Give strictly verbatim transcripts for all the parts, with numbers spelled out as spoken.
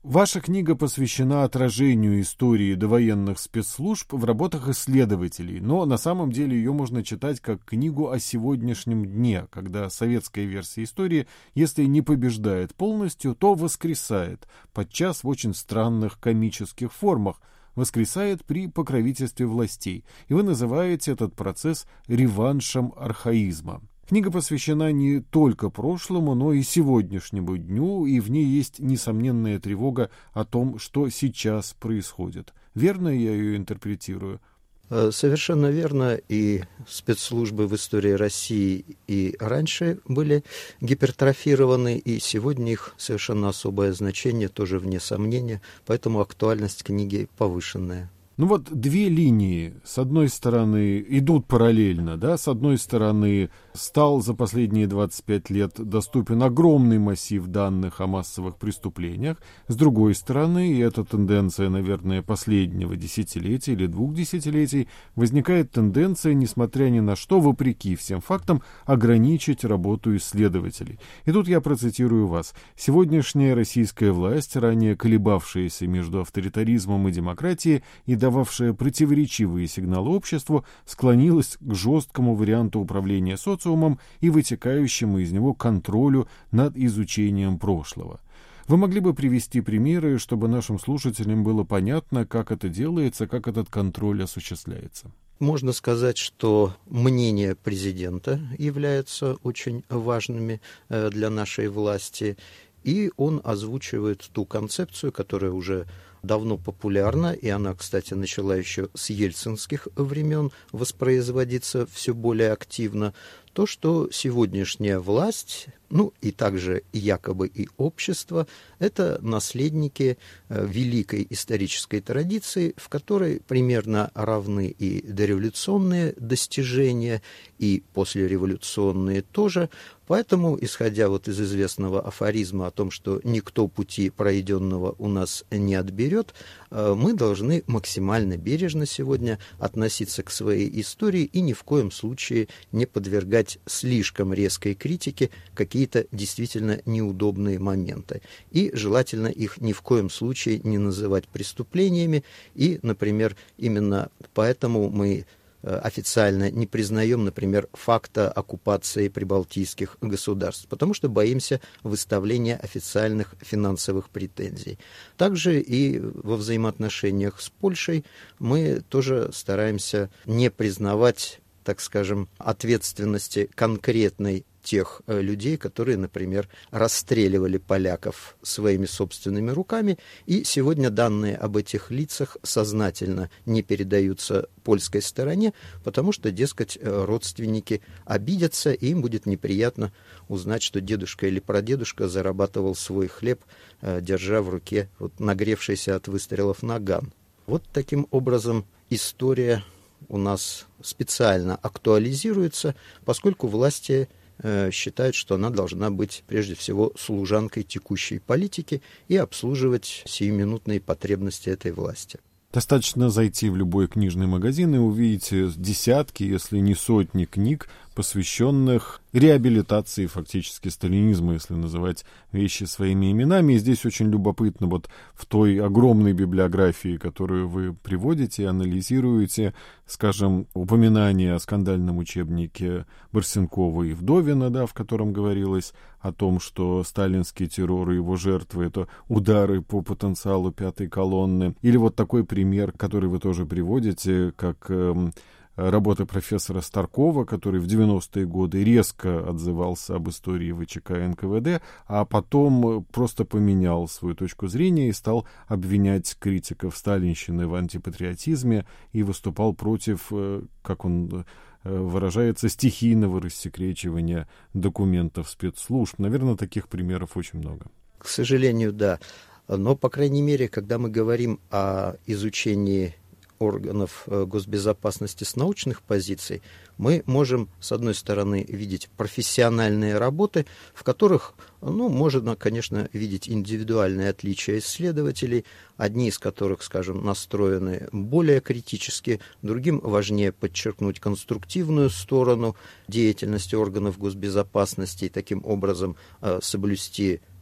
Ваша книга посвящена отражению истории довоенных спецслужб в работах исследователей, но на самом деле ее можно читать как книгу о сегодняшнем дне, когда советская версия истории, если не побеждает полностью, то воскресает, подчас в очень странных комических формах, воскресает при покровительстве властей, и вы называете этот процесс реваншем архаизма. Книга посвящена не только прошлому, но и сегодняшнему дню, и в ней есть несомненная тревога о том, что сейчас происходит. Верно я ее интерпретирую? Совершенно верно, и спецслужбы в истории России и раньше были гипертрофированы, и сегодня их совершенно особое значение, тоже вне сомнения, поэтому актуальность книги повышенная. Ну вот две линии, с одной стороны, идут параллельно, да, с одной стороны, стал за последние двадцать пять лет доступен огромный массив данных о массовых преступлениях, с другой стороны, и это тенденция, наверное, последнего десятилетия или двух десятилетий, возникает тенденция, несмотря ни на что, вопреки всем фактам, ограничить работу исследователей. И тут я процитирую вас. «Сегодняшняя российская власть, ранее колебавшаяся между авторитаризмом и демократией и дававшая противоречивые сигналы обществу, склонилась к жесткому варианту управления социумом и вытекающему из него контролю над изучением прошлого». Вы могли бы привести примеры, чтобы нашим слушателям было понятно, как это делается, как этот контроль осуществляется? Можно сказать, что мнения президента являются очень важными для нашей власти, и он озвучивает ту концепцию, которая уже давно популярна, и она, кстати, начала еще с ельцинских времен воспроизводиться все более активно, то, что сегодняшняя власть, ну и также якобы и общество, это наследники великой исторической традиции, в которой примерно равны и дореволюционные достижения, и послереволюционные тоже. Поэтому, исходя вот из известного афоризма о том, что никто пути пройденного у нас не отберет, мы должны максимально бережно сегодня относиться к своей истории и ни в коем случае не подвергать слишком резкой критике какие-то действительно неудобные моменты. И желательно их ни в коем случае не называть преступлениями. И, например, именно поэтому мы официально не признаем, например, факта оккупации прибалтийских государств, потому что боимся выставления официальных финансовых претензий. Также и во взаимоотношениях с Польшей мы тоже стараемся не признавать, так скажем, ответственности конкретной тех людей, которые, например, расстреливали поляков своими собственными руками, и сегодня данные об этих лицах сознательно не передаются польской стороне, потому что, дескать, родственники обидятся, и им будет неприятно узнать, что дедушка или прадедушка зарабатывал свой хлеб, держа в руке вот нагревшийся от выстрелов наган. Вот таким образом история у нас специально актуализируется, поскольку власти считают, что она должна быть прежде всего служанкой текущей политики и обслуживать сиюминутные потребности этой власти. Достаточно зайти в любой книжный магазин и увидите десятки, если не сотни книг, посвященных реабилитации фактически сталинизма, если называть вещи своими именами. И здесь очень любопытно вот в той огромной библиографии, которую вы приводите, анализируете, скажем, упоминание о скандальном учебнике Барсенкова и Вдовина, да, в котором говорилось о том, что сталинский террор и его жертвы — это удары по потенциалу пятой колонны. Или вот такой пример, который вы тоже приводите, как эм, работа профессора Старкова, который в девяностые годы резко отзывался об истории ВЧК и эн ка вэ дэ, а потом просто поменял свою точку зрения и стал обвинять критиков сталинщины в антипатриотизме и выступал против, как он выражается, стихийного рассекречивания документов спецслужб. Наверное, таких примеров очень много. К сожалению, да. Но, по крайней мере, когда мы говорим о изучении органов госбезопасности с научных позиций, мы можем, с одной стороны, видеть профессиональные работы, в которых, ну, можно, конечно, видеть индивидуальные отличия исследователей, одни из которых, скажем, настроены более критически, другим важнее подчеркнуть конструктивную сторону деятельности органов госбезопасности и таким образом соблюсти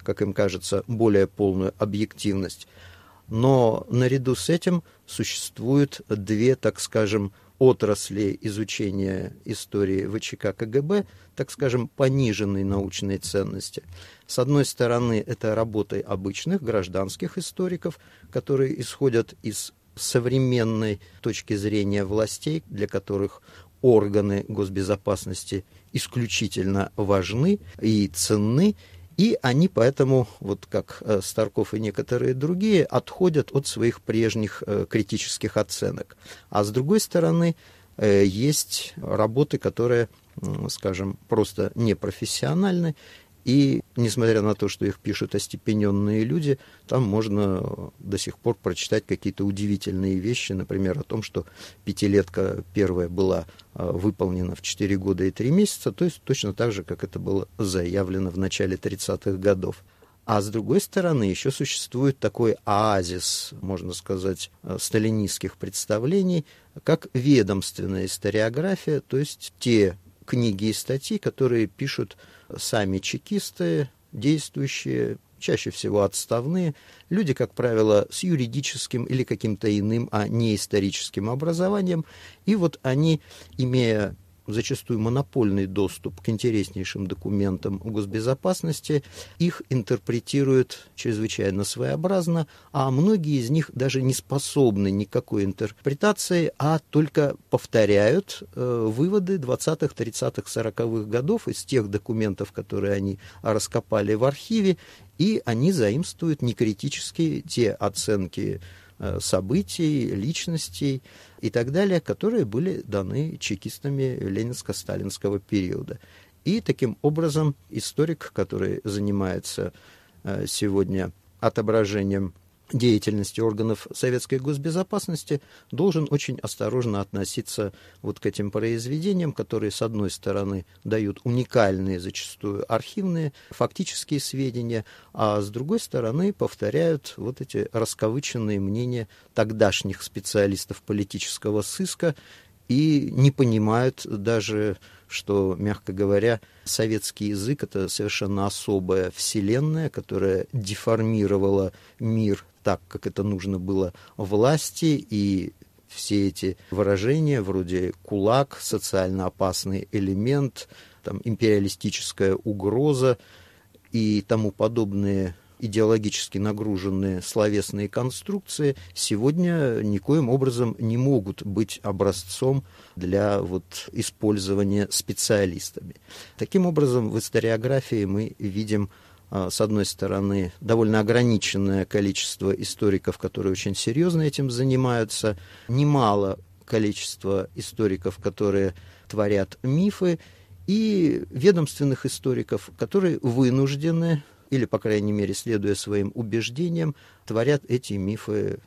как им кажется, более полную объективность. Но наряду с этим существуют две, так скажем, отрасли изучения истории ВЧК КГБ, так скажем, пониженной научной ценности. С одной стороны, это работы обычных гражданских историков, которые исходят из современной точки зрения властей, для которых органы госбезопасности исключительно важны и ценны, и они поэтому, вот как Старков и некоторые другие, отходят от своих прежних критических оценок. А с другой стороны, есть работы, которые, скажем, просто непрофессиональны, и, несмотря на то, что их пишут остепененные люди, там можно до сих пор прочитать какие-то удивительные вещи, например, о том, что пятилетка первая была выполнена в четыре года и три месяца, то есть точно так же, как это было заявлено в начале тридцатых годов. А с другой стороны, еще существует такой оазис, можно сказать, сталинистских представлений, как ведомственная историография, то есть те книги и статьи, которые пишут сами чекисты, действующие, чаще всего отставные, люди, как правило, с юридическим или каким-то иным, а не историческим образованием. И вот они, имея зачастую монопольный доступ к интереснейшим документам госбезопасности, их интерпретируют чрезвычайно своеобразно, а многие из них даже не способны никакой интерпретации, а только повторяют э, выводы двадцатых, тридцатых, сороковых годов из тех документов, которые они раскопали в архиве, и они заимствуют некритически те оценки событий, личностей и так далее, которые были даны чекистами ленинско-сталинского периода. И таким образом историк, который занимается сегодня отображением деятельности органов советской госбезопасности, должен очень осторожно относиться вот к этим произведениям, которые, с одной стороны, дают уникальные, зачастую архивные, фактические сведения, а с другой стороны, повторяют вот эти расковыченные мнения тогдашних специалистов политического сыска и не понимают даже, что, мягко говоря, советский язык — это совершенно особая вселенная, которая деформировала мир так, как это нужно было власти, и все эти выражения вроде «кулак», «социально опасный элемент», там, «империалистическая угроза» и тому подобные идеологически нагруженные словесные конструкции сегодня никоим образом не могут быть образцом для вот использования специалистами. Таким образом, в историографии мы видим, с одной стороны, довольно ограниченное количество историков, которые очень серьезно этим занимаются, немало количество историков, которые творят мифы, и ведомственных историков, которые вынуждены, или, по крайней мере, следуя своим убеждениям, творят эти мифы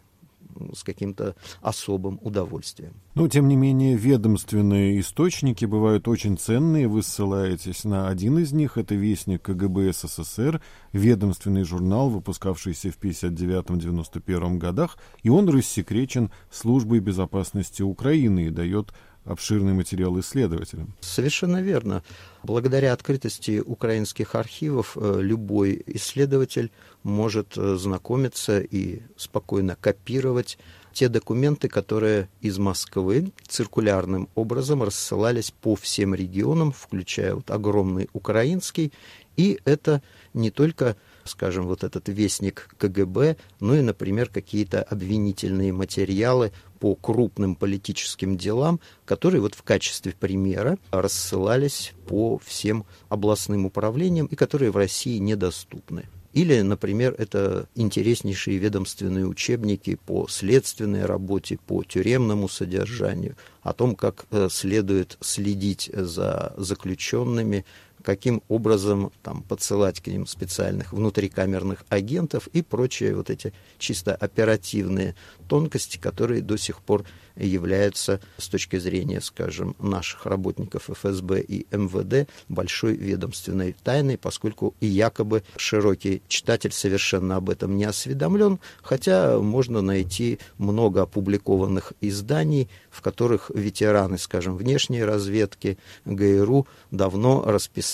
с каким-то особым удовольствием. Но, тем не менее, ведомственные источники бывают очень ценные. Вы ссылаетесь на один из них. Это «Вестник КГБ СССР», ведомственный журнал, выпускавшийся в пятьдесят девятом — девяносто первом годах, и он рассекречен Службой безопасности Украины и дает обширный материал исследователям. Совершенно верно. Благодаря открытости украинских архивов любой исследователь может знакомиться и спокойно копировать те документы, которые из Москвы циркулярным образом рассылались по всем регионам, включая вот огромный украинский. И это не только, скажем, вот этот вестник КГБ, но и, например, какие-то обвинительные материалы по крупным политическим делам, которые вот в качестве примера рассылались по всем областным управлениям и которые в России недоступны. Или, например, это интереснейшие ведомственные учебники по следственной работе, по тюремному содержанию, о том, как следует следить за заключенными, каким образом там, подсылать к ним специальных внутрикамерных агентов и прочие вот эти чисто оперативные тонкости, которые до сих пор являются с точки зрения, скажем, наших работников эф эс бэ и эм вэ дэ большой ведомственной тайной, поскольку и якобы широкий читатель совершенно об этом не осведомлен, хотя можно найти много опубликованных изданий, в которых ветераны, скажем, внешней разведки гэ эр у давно расписали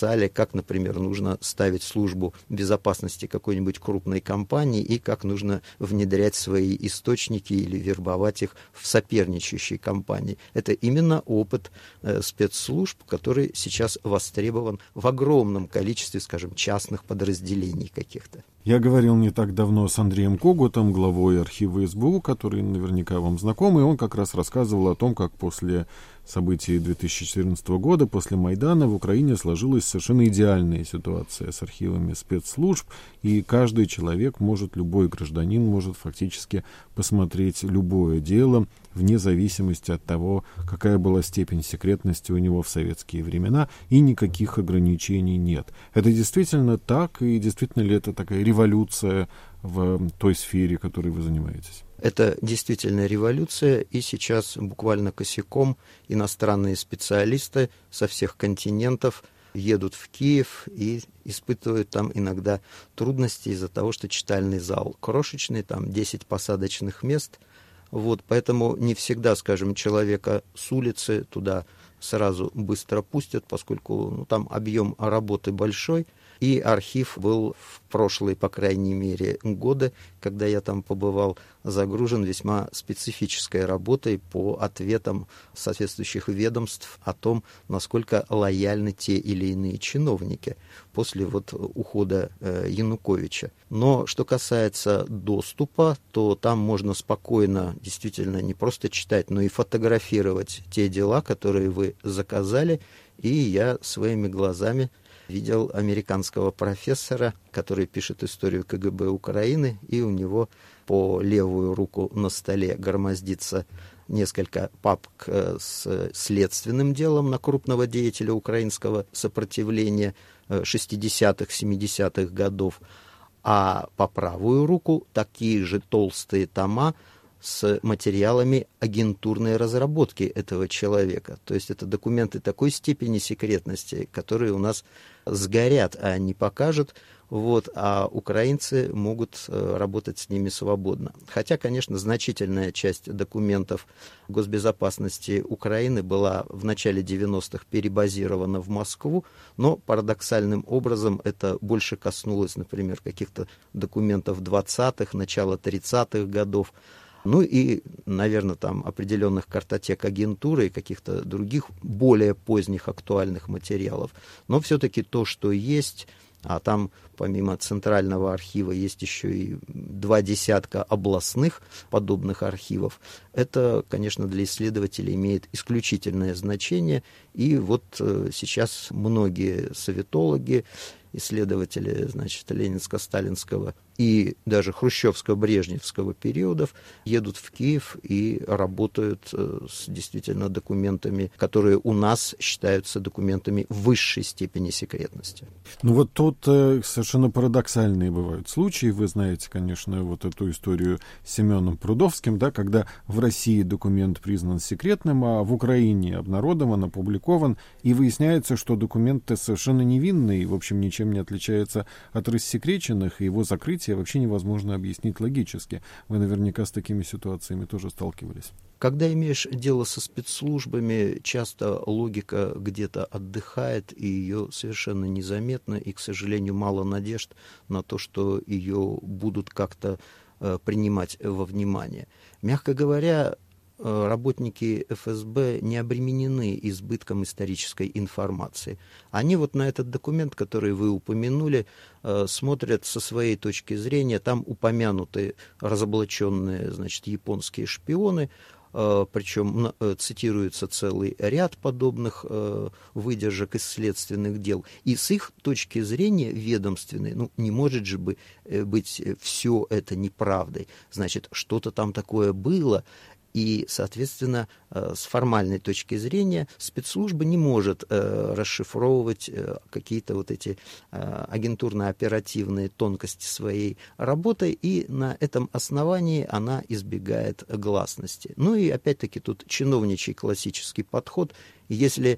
писали, как, например, нужно ставить службу безопасности какой-нибудь крупной компании и как нужно внедрять свои источники или вербовать их в соперничающие компании. Это именно опыт э, спецслужб, который сейчас востребован в огромном количестве, скажем, частных подразделений каких-то. Я говорил не так давно с Андреем Когутом, главой архива СБУ, который наверняка вам знаком, и он как раз рассказывал о том, как после событий две тысячи четырнадцатого года, после Майдана, в Украине сложилась совершенно идеальная ситуация с архивами спецслужб, и каждый человек может, любой гражданин может фактически посмотреть любое дело, вне зависимости от того, какая была степень секретности у него в советские времена, и никаких ограничений нет. Это действительно так, и действительно ли это такая революция в той сфере, которой вы занимаетесь? Это действительно революция, и сейчас буквально косяком иностранные специалисты со всех континентов едут в Киев и испытывают там иногда трудности из-за того, что читальный зал крошечный, там десять посадочных мест. Вот, поэтому не всегда, скажем, человека с улицы туда сразу быстро пустят, поскольку ну, там объем работы большой. И архив был в прошлые, по крайней мере, годы, когда я там побывал, загружен весьма специфической работой по ответам соответствующих ведомств о том, насколько лояльны те или иные чиновники после вот ухода э, Януковича. Но что касается доступа, то там можно спокойно, действительно, не просто читать, но и фотографировать те дела, которые вы заказали, и я своими глазами видел американского профессора, который пишет историю КГБ Украины, и у него по левую руку на столе громоздится несколько папок с следственным делом на крупного деятеля украинского сопротивления шестидесятых, семидесятых годов, а по правую руку такие же толстые тома с материалами агентурной разработки этого человека. То есть это документы такой степени секретности, которые у нас сгорят, а не покажут, вот, а украинцы могут работать с ними свободно. Хотя, конечно, значительная часть документов госбезопасности Украины была в начале девяностых перебазирована в Москву, но парадоксальным образом это больше коснулось, например, каких-то документов двадцатых, начала тридцатых годов, ну и, наверное, там определенных картотек агентуры и каких-то других более поздних актуальных материалов. Но все-таки то, что есть, а там помимо Центрального архива есть еще и два десятка областных подобных архивов, это, конечно, для исследователей имеет исключительное значение. И вот сейчас многие советологи, исследователи, значит, ленинско-сталинского и даже хрущевско-брежневского периодов едут в Киев и работают с действительно документами, которые у нас считаются документами высшей степени секретности. Ну вот тут э, совершенно парадоксальные бывают случаи. Вы знаете, конечно, вот эту историю с Семеном Прудовским, да, когда в России документ признан секретным, а в Украине обнародован, опубликован, и выясняется, что документ совершенно невинный, и, в общем, ничем не отличается от рассекреченных, и его закрытие вообще невозможно объяснить логически. Вы наверняка с такими ситуациями тоже сталкивались. Когда имеешь дело со спецслужбами, часто логика где-то отдыхает, и ее совершенно незаметно, и, к сожалению, мало надежд на то, что ее будут как-то э, принимать во внимание. Мягко говоря, работники эф эс бэ не обременены избытком исторической информации. Они вот на этот документ, который вы упомянули, смотрят со своей точки зрения. Там упомянуты разоблаченные, значит, японские шпионы, причем цитируется целый ряд подобных выдержек из следственных дел. И с их точки зрения ведомственной, ну, не может же быть все это неправдой. Значит, что-то там такое было. И, соответственно, с формальной точки зрения спецслужба не может расшифровывать какие-то вот эти агентурно-оперативные тонкости своей работы, и на этом основании она избегает гласности. Ну и, опять-таки, тут чиновничий классический подход. Если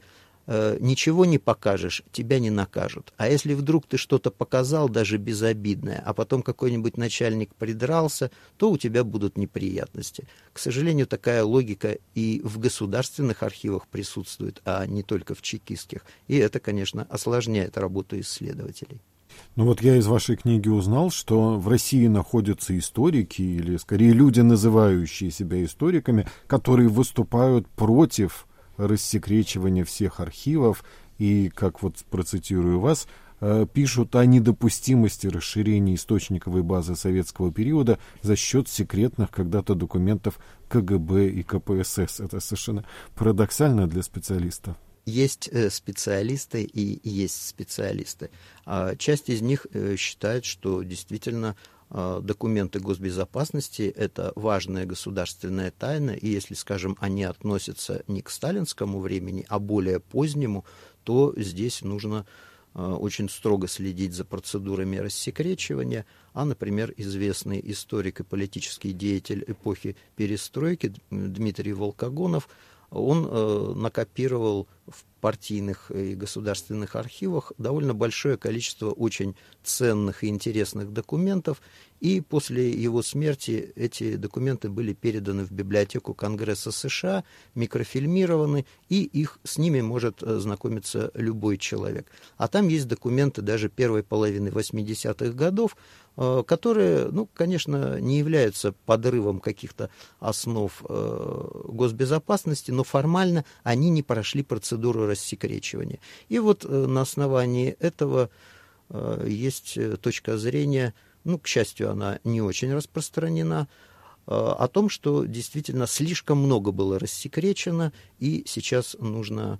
ничего не покажешь, тебя не накажут. А если вдруг ты что-то показал, даже безобидное, а потом какой-нибудь начальник придрался, то у тебя будут неприятности. К сожалению, такая логика и в государственных архивах присутствует, а не только в чекистских. И это, конечно, осложняет работу исследователей. Ну вот я из вашей книги узнал, что в России находятся историки, или скорее люди, называющие себя историками, которые выступают против рассекречивания всех архивов и, как вот процитирую вас, пишут о недопустимости расширения источниковой базы советского периода за счет секретных когда-то документов ка гэ бэ и ка пэ эс эс. Это совершенно парадоксально для специалистов. Есть специалисты и есть специалисты. Часть из них считает, что действительно документы госбезопасности – это важная государственная тайна, и если, скажем, они относятся не к сталинскому времени, а более позднему, то здесь нужно очень строго следить за процедурами рассекречивания, а, например, известный историк и политический деятель эпохи перестройки Дмитрий Волкогонов, он э, накопировал в партийных и государственных архивах довольно большое количество очень ценных и интересных документов, и после его смерти эти документы были переданы в библиотеку Конгресса США, микрофильмированы, и их, с ними может знакомиться любой человек. А там есть документы даже первой половины восьмидесятых годов, которые, ну, конечно, не являются подрывом каких-то основ госбезопасности, но формально они не прошли процедуру рассекречивания. И вот на основании этого есть точка зрения, ну, к счастью, она не очень распространена, о том, что действительно слишком много было рассекречено, и сейчас нужно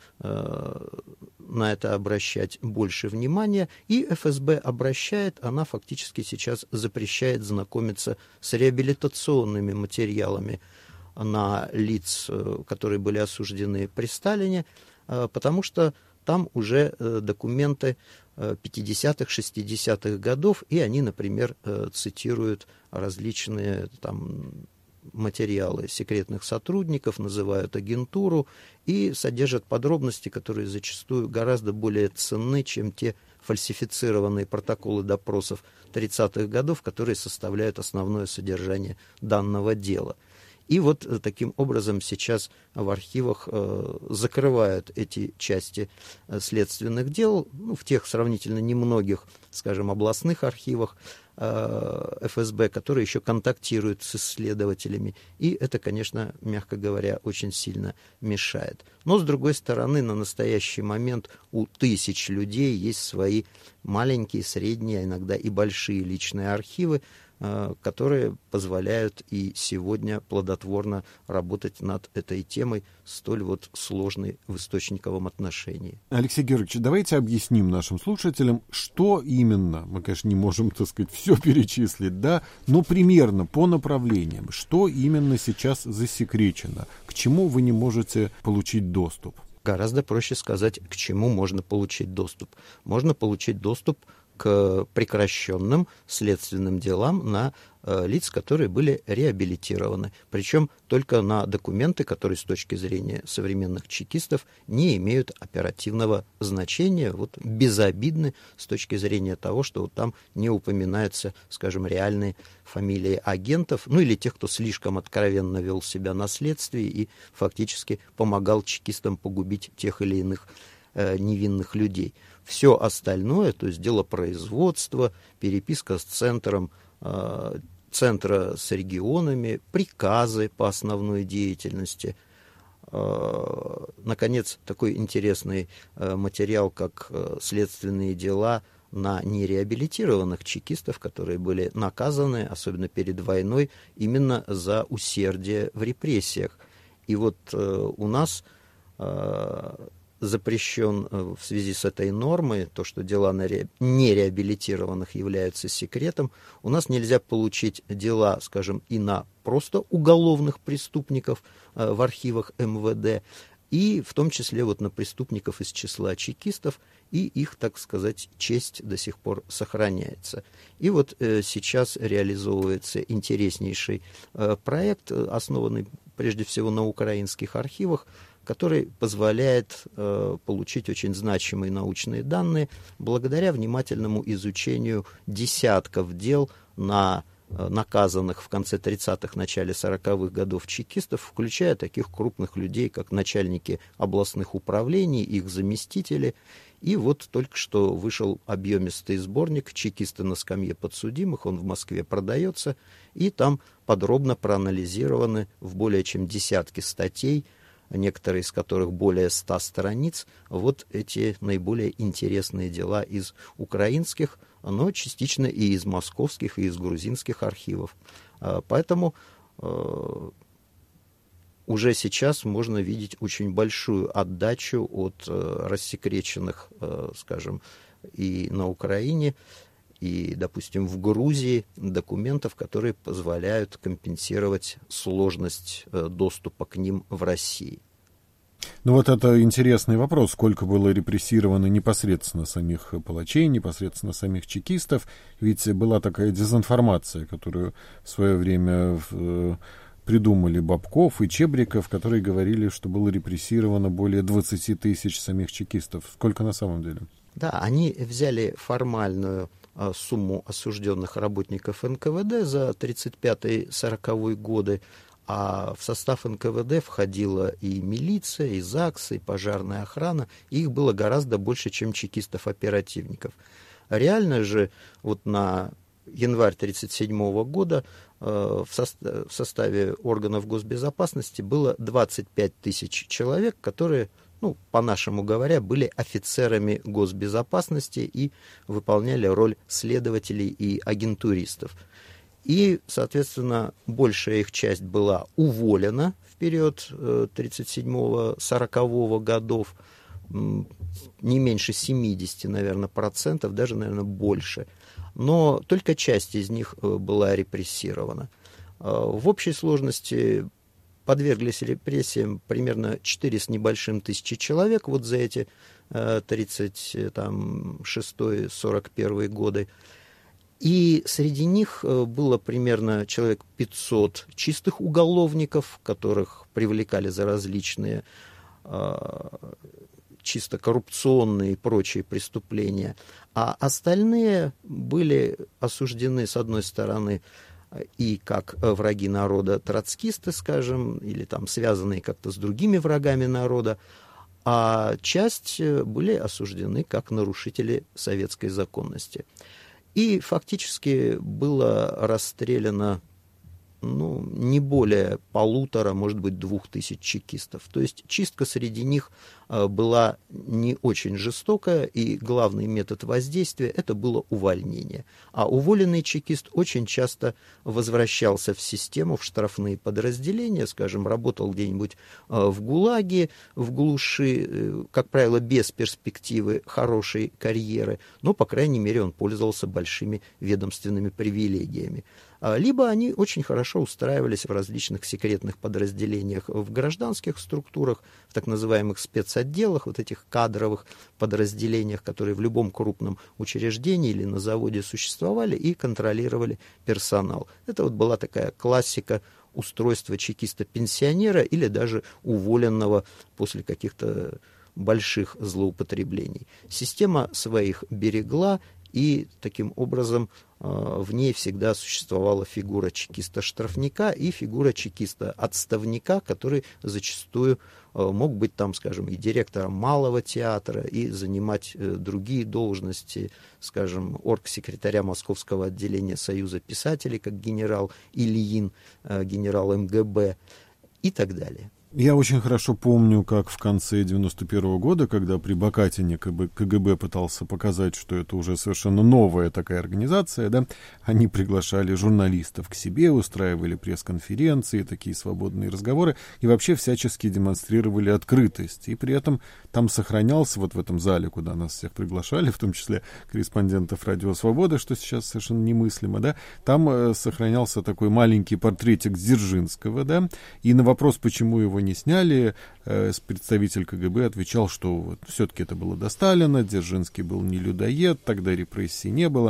на это обращать больше внимания. И эф эс бэ обращает, она фактически сейчас запрещает знакомиться с реабилитационными материалами на лиц, которые были осуждены при Сталине, потому что там уже документы пятидесятых, шестидесятых годов, и они, например, цитируют различные там материалы секретных сотрудников, называют агентуру и содержат подробности, которые зачастую гораздо более ценны, чем те фальсифицированные протоколы допросов тридцатых годов, которые составляют основное содержание данного дела. И вот таким образом сейчас в архивах э, закрывают эти части следственных дел, ну, в тех сравнительно немногих, скажем, областных архивах э, эф эс бэ, которые еще контактируют с исследователями. И это, конечно, мягко говоря, очень сильно мешает. Но, с другой стороны, на настоящий момент у тысяч людей есть свои маленькие, средние, а иногда и большие личные архивы, которые позволяют и сегодня плодотворно работать над этой темой, столь вот сложной в источниковом отношении. Алексей Георгиевич, давайте объясним нашим слушателям, что именно, мы, конечно, не можем, так сказать, все перечислить, да, но примерно по направлениям, что именно сейчас засекречено, к чему вы не можете получить доступ? Гораздо проще сказать, к чему можно получить доступ. Можно получить доступ к прекращенным следственным делам на э, лиц, которые были реабилитированы. Причем только на документы, которые с точки зрения современных чекистов не имеют оперативного значения, вот, безобидны с точки зрения того, что вот там не упоминаются, скажем, реальные фамилии агентов, ну или тех, кто слишком откровенно вел себя на следствии и фактически помогал чекистам погубить тех или иных э, невинных людей. Все остальное, то есть дело производства, переписка с центром, э, центра с регионами, приказы по основной деятельности. Э, наконец, такой интересный э, материал, как э, следственные дела на нереабилитированных чекистов, которые были наказаны, особенно перед войной, именно за усердие в репрессиях. И вот э, у нас э, запрещен в связи с этой нормой, то, что дела на ре... нереабилитированных являются секретом, у нас нельзя получить дела, скажем, и на просто уголовных преступников э, в архивах эм вэ дэ, и в том числе вот на преступников из числа чекистов, и их, так сказать, честь до сих пор сохраняется. И вот э, сейчас реализовывается интереснейший э, проект, основанный прежде всего на украинских архивах, который позволяет э, получить очень значимые научные данные благодаря внимательному изучению десятков дел на э, наказанных в конце тридцатых, начале сороковых годов чекистов, включая таких крупных людей, как начальники областных управлений, их заместители. И вот только что вышел объемистый сборник «Чекисты на скамье подсудимых», он в Москве продается, и там подробно проанализированы в более чем десятке статей, некоторые из которых более ста страниц, вот эти наиболее интересные дела из украинских, но частично и из московских, и из грузинских архивов. Поэтому уже сейчас можно видеть очень большую отдачу от э, рассекреченных, э, скажем, и на Украине, и, допустим, в Грузии документов, которые позволяют компенсировать сложность э, доступа к ним в России. Ну вот это интересный вопрос, сколько было репрессировано непосредственно самих палачей, непосредственно самих чекистов, ведь была такая дезинформация, которую в свое время в, придумали Бабков и Чебриков, которые говорили, что было репрессировано более двадцати тысяч самих чекистов. Сколько на самом деле? Да, они взяли формальную а, сумму осужденных работников эн ка вэ дэ за тридцать пятый — сороковой годы, а в состав эн ка вэ дэ входила и милиция, и ЗАГС, и пожарная охрана, и их было гораздо больше, чем чекистов-оперативников. Реально же вот на январь тридцать седьмого года э, в, состав, в составе органов госбезопасности было двадцать пять тысяч человек, которые, ну, по-нашему говоря, были офицерами госбезопасности и выполняли роль следователей и агентуристов. И, соответственно, большая их часть была уволена в период э, тридцать седьмого — сорокового годов, не меньше семидесяти, наверное, процентов, даже, наверное, больше. Но только часть из них была репрессирована. В общей сложности подверглись репрессиям примерно четыре с небольшим тысячи человек вот за эти тридцать шестой — сорок первый годы. И среди них было примерно человек пятьсот чистых уголовников, которых привлекали за различные чисто коррупционные и прочие преступления, а остальные были осуждены, с одной стороны, и как враги народа троцкисты, скажем, или там связанные как-то с другими врагами народа, а часть были осуждены как нарушители советской законности. И фактически было расстреляно, ну, не более полутора, может быть, двух тысяч чекистов. То есть чистка среди них была не очень жестокая, и главный метод воздействия – это было увольнение. А уволенный чекист очень часто возвращался в систему, в штрафные подразделения, скажем, работал где-нибудь в ГУЛАГе, в глуши, как правило, без перспективы хорошей карьеры, но, по крайней мере, он пользовался большими ведомственными привилегиями. Либо они очень хорошо устраивались в различных секретных подразделениях в гражданских структурах, в так называемых спецотделах, вот этих кадровых подразделениях, которые в любом крупном учреждении или на заводе существовали и контролировали персонал. Это вот была такая классика устройства чекиста-пенсионера или даже уволенного после каких-то больших злоупотреблений. Система своих берегла, и таким образом в ней всегда существовала фигура чекиста-штрафника и фигура чекиста-отставника, который зачастую мог быть там, скажем, и директором малого театра, и занимать другие должности, скажем, оргсекретаря Московского отделения Союза писателей, как генерал Ильин, генерал эм гэ бэ и так далее. Я очень хорошо помню, как в конце девяносто первого года, когда при Бакатине ка гэ бэ пытался показать, что это уже совершенно новая такая организация, да, они приглашали журналистов к себе, устраивали пресс-конференции, такие свободные разговоры, и вообще всячески демонстрировали открытость. И при этом там сохранялся, вот в этом зале, куда нас всех приглашали, в том числе корреспондентов «Радио Свобода», что сейчас совершенно немыслимо, да, там э, сохранялся такой маленький портретик Дзержинского, да, и на вопрос, почему его не сняли, э, представитель ка гэ бэ отвечал, что вот, все-таки это было до Сталина, Дзержинский был не людоед, тогда репрессий не было.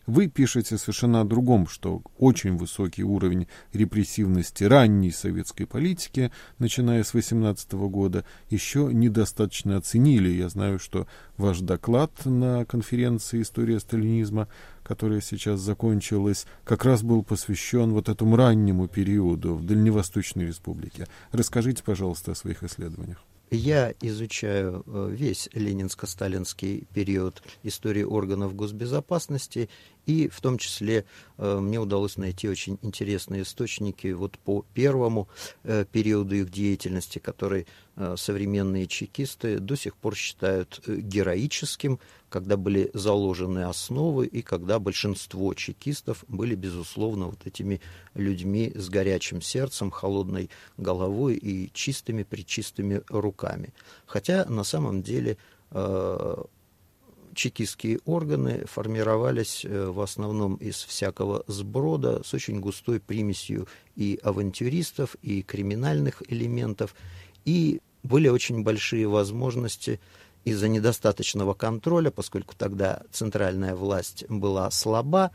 Вы пишете совершенно о другом, что очень высокий уровень репрессивности ранней советской политики, начиная с восемнадцатого года, еще недостаточно оценили. Я знаю, что ваш доклад на конференции «История сталинизма», которая сейчас закончилась, как раз был посвящен вот этому раннему периоду в Дальневосточной Республике. Расскажите, пожалуйста, о своих исследованиях. Я изучаю весь ленинско-сталинский период истории органов госбезопасности, и в том числе мне удалось найти очень интересные источники вот по первому периоду их деятельности, который современные чекисты до сих пор считают героическим, когда были заложены основы и когда большинство чекистов были, безусловно, вот этими людьми с горячим сердцем, холодной головой и чистыми-пречистыми руками. Хотя на самом деле чекистские органы формировались в основном из всякого сброда с очень густой примесью и авантюристов, и криминальных элементов, и были очень большие возможности из-за недостаточного контроля, поскольку тогда центральная власть была слаба,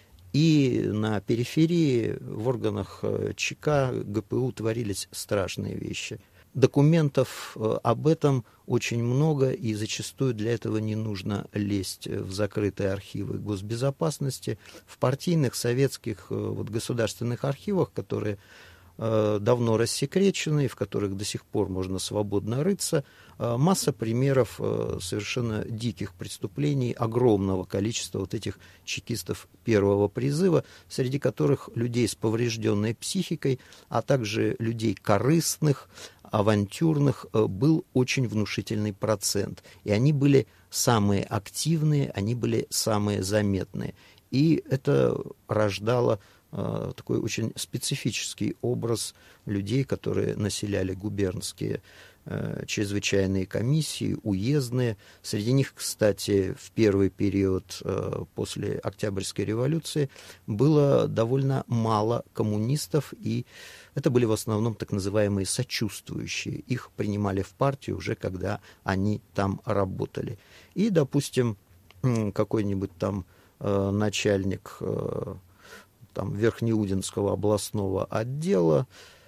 и на периферии в органах ЧК, ГПУ творились страшные вещи. Документов об этом очень много, и зачастую для этого не нужно лезть в закрытые архивы госбезопасности. В партийных, советских, вот, государственных архивах, которые э, давно рассекречены, в которых до сих пор можно свободно рыться, э, масса примеров э, совершенно диких преступлений, огромного количества вот этих чекистов первого призыва, среди которых людей с поврежденной психикой, а также людей корыстных, авантюрных, был очень внушительный процент. И они были самые активные, они были самые заметные. И это рождало э, такой очень специфический образ людей, которые населяли губернские э, чрезвычайные комиссии, уездные. Среди них, кстати, в первый период э, после Октябрьской революции было довольно мало коммунистов, и это были в основном так называемые сочувствующие. Их принимали в партию уже, когда они там работали. И, допустим, какой-нибудь там э, начальник э, там, Верхнеудинского областного отдела,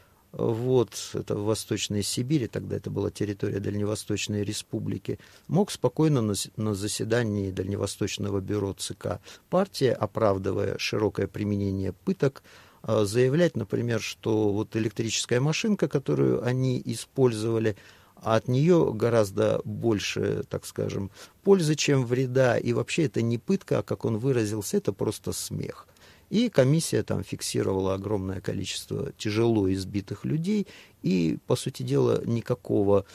вот, это в Восточной Сибири, тогда это была территория Дальневосточной Республики, мог спокойно на, на заседании Дальневосточного бюро ЦК партии, оправдывая широкое применение пыток, заявлять, например, что вот электрическая машинка, которую они использовали, от нее гораздо больше, так скажем, пользы, чем вреда, и вообще это не пытка, а, как он выразился, это просто смех. И комиссия там фиксировала огромное количество тяжело избитых людей, и, по сути дела, никакого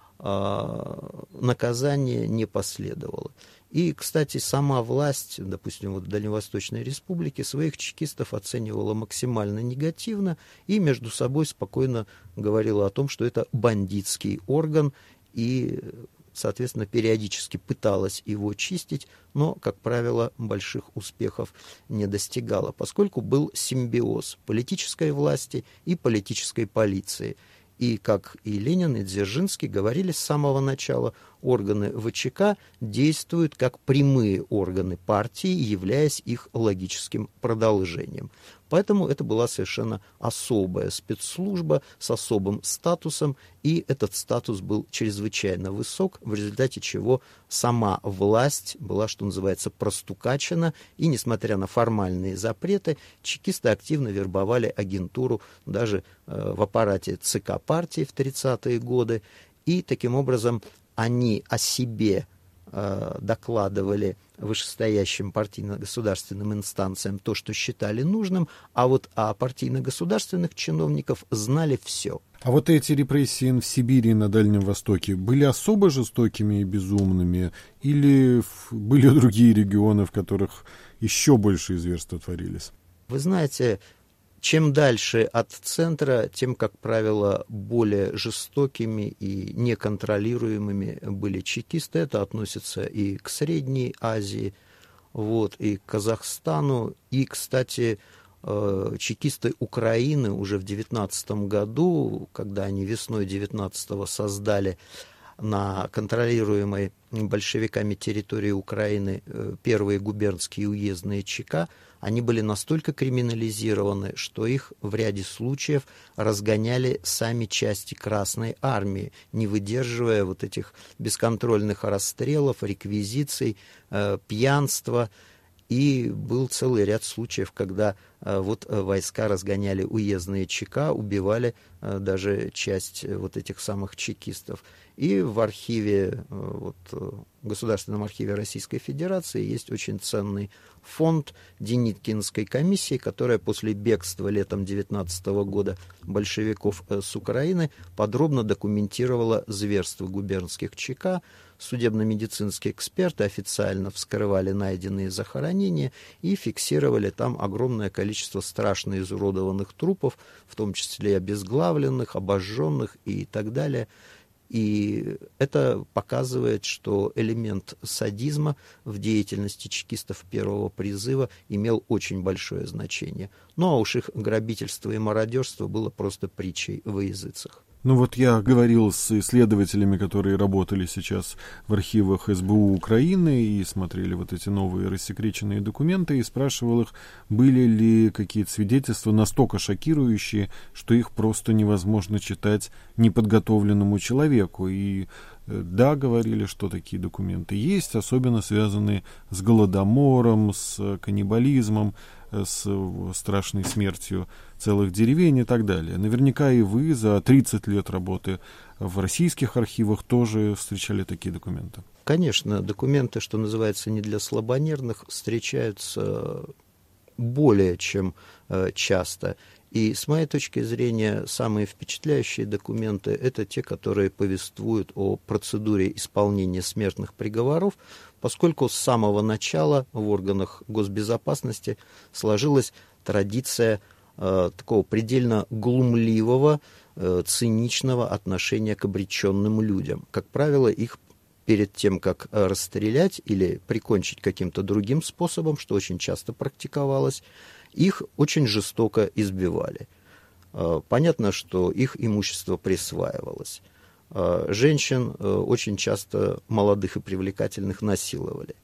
а, наказания не последовало. И, кстати, сама власть, допустим, вот в Дальневосточной Республике, своих чекистов оценивала максимально негативно и между собой спокойно говорила о том, что это бандитский орган, и, соответственно, периодически пыталась его чистить, но, как правило, больших успехов не достигала, поскольку был симбиоз политической власти и политической полиции. И, как и Ленин, и Дзержинский говорили с самого начала, органы ВЧК действуют как прямые органы партии, являясь их логическим продолжением. Поэтому это была совершенно особая спецслужба с особым статусом, и этот статус был чрезвычайно высок, в результате чего сама власть была, что называется, простукачена, и, несмотря на формальные запреты, чекисты активно вербовали агентуру даже э, в аппарате ЦК партии в тридцатые годы, и таким образом они о себе э, докладывали вышестоящим партийно-государственным инстанциям то, что считали нужным, а вот о партийно-государственных чиновников знали все. А вот эти репрессии в Сибири и на Дальнем Востоке были особо жестокими и безумными, или были другие регионы, в которых еще больше зверства творились? Вы знаете, чем дальше от центра, тем, как правило, более жестокими и неконтролируемыми были чекисты. Это относится и к Средней Азии, вот, и к Казахстану. И, кстати, чекисты Украины уже в девятнадцатом году, когда они весной девятнадцатого создали на контролируемой большевиками территории Украины первые губернские уездные ЧК, они были настолько криминализированы, что их в ряде случаев разгоняли сами части Красной Армии, не выдерживая вот этих бесконтрольных расстрелов, реквизиций, пьянства. И был целый ряд случаев, когда вот войска разгоняли уездные ЧК, убивали даже часть вот этих самых чекистов. И в архиве, вот, Государственном архиве Российской Федерации есть очень ценный фонд Деникинской комиссии, которая после бегства летом девятнадцатого года большевиков с Украины подробно документировала зверство губернских ЧК. Судебно-медицинские эксперты официально вскрывали найденные захоронения и фиксировали там огромное количество страшно изуродованных трупов, в том числе и обезглавленных, обожженных и так далее. И это показывает, что элемент садизма в деятельности чекистов первого призыва имел очень большое значение. Ну а уж их грабительство и мародерство было просто притчей во языцах. Ну вот я говорил с исследователями, которые работали сейчас в архивах эс бэ у Украины и смотрели вот эти новые рассекреченные документы, и спрашивал их, были ли какие-то свидетельства настолько шокирующие, что их просто невозможно читать неподготовленному человеку. И да, говорили, что такие документы есть, особенно связанные с голодомором, с каннибализмом, с страшной смертью целых деревень и так далее. Наверняка и вы за тридцать лет работы в российских архивах тоже встречали такие документы. Конечно, документы, что называется, не для слабонервных, встречаются более чем часто. И с моей точки зрения, самые впечатляющие документы – это те, которые повествуют о процедуре исполнения смертных приговоров, поскольку с самого начала в органах госбезопасности сложилась традиция э, такого предельно глумливого, э, циничного отношения к обреченным людям. Как правило, их перед тем, как расстрелять или прикончить каким-то другим способом, что очень часто практиковалось, их очень жестоко избивали. Понятно, что их имущество присваивалось. Женщин очень часто молодых и привлекательных насиловали.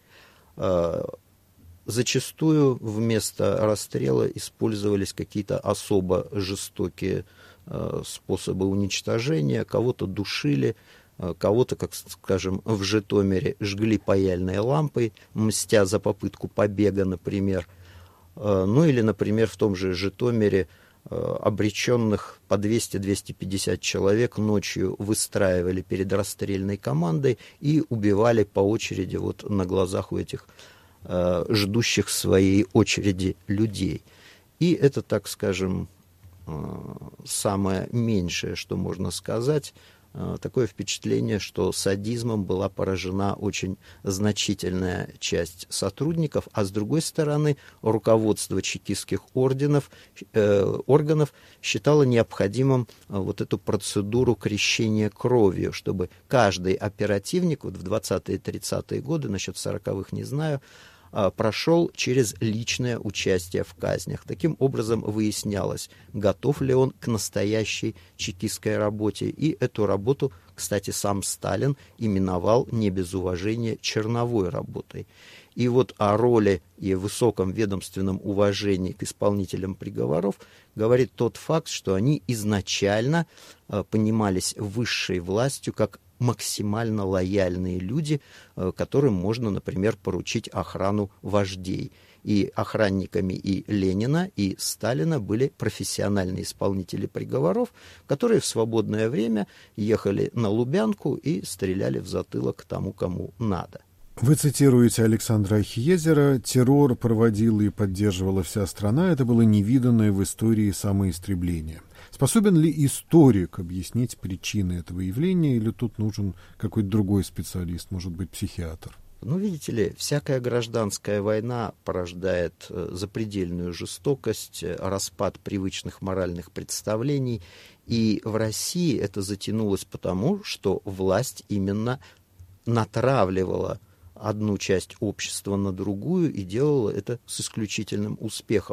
Зачастую вместо расстрела использовались какие-то особо жестокие способы уничтожения, кого-то душили, кого-то, как, скажем, в Житомире жгли паяльной лампой, мстя за попытку побега, например. Ну или, например, в том же Житомире обреченных по двести-двести пятьдесят человек ночью выстраивали перед расстрельной командой и убивали по очереди вот на глазах у этих ждущих своей очереди людей. И это, так скажем, самое меньшее, что можно сказать. Такое впечатление, что садизмом была поражена очень значительная часть сотрудников, а с другой стороны, руководство чекистских орденов, э, органов считало необходимым вот эту процедуру крещения кровью, чтобы каждый оперативник, вот в двадцатые-тридцатые годы, насчет сороковых не знаю, прошел через личное участие в казнях. Таким образом выяснялось, готов ли он к настоящей чекистской работе. И эту работу, кстати, сам Сталин именовал не без уважения черновой работой. И вот о роли и высоком ведомственном уважении к исполнителям приговоров говорит тот факт, что они изначально понимались высшей властью как максимально лояльные люди, которым можно, например, поручить охрану вождей. И охранниками и Ленина, и Сталина были профессиональные исполнители приговоров, которые в свободное время ехали на Лубянку и стреляли в затылок тому, кому надо. Вы цитируете Александра Ахиезера: «Террор проводила и поддерживала вся страна. Это было невиданное в истории самоистребление». Способен ли историк объяснить причины этого явления, или тут нужен какой-то другой специалист, может быть, психиатр? Ну, видите ли, всякая гражданская война порождает запредельную жестокость, распад привычных моральных представлений. И в России это затянулось потому, что власть именно натравливала одну часть общества на другую и делала это с исключительным успехом.